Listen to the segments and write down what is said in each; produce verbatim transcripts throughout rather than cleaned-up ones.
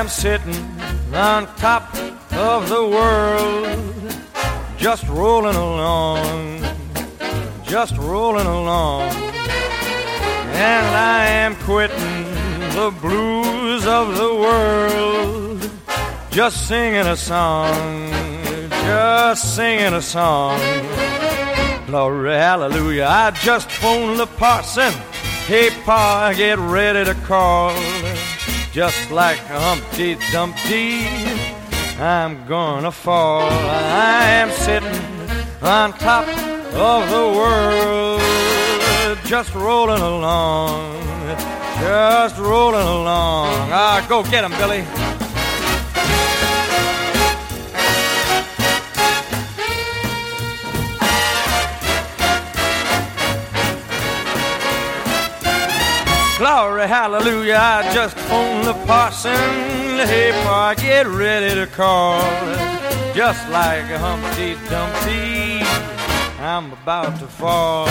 am sitting on top of the world, just rolling along, just rolling along. And I am quitting the blues of the world, just singing a song, just singing a song. Glory, hallelujah. I just phoned the parson. Hey, Pa, get ready to call. Just like Humpty Dumpty, I'm gonna fall. I am sitting on top of the world, just rolling along, just rolling along. Ah, go get 'em, Billy. Glory, hallelujah, I just phoned the parson. Hey, Pa, get ready to call. Just like Humpty Dumpty, I'm about to fall.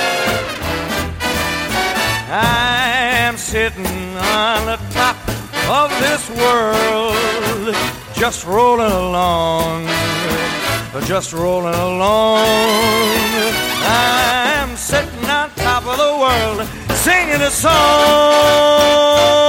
I am sitting on the top of this world, just rolling along, just rolling along. I'm sitting on top of the world, singing a song.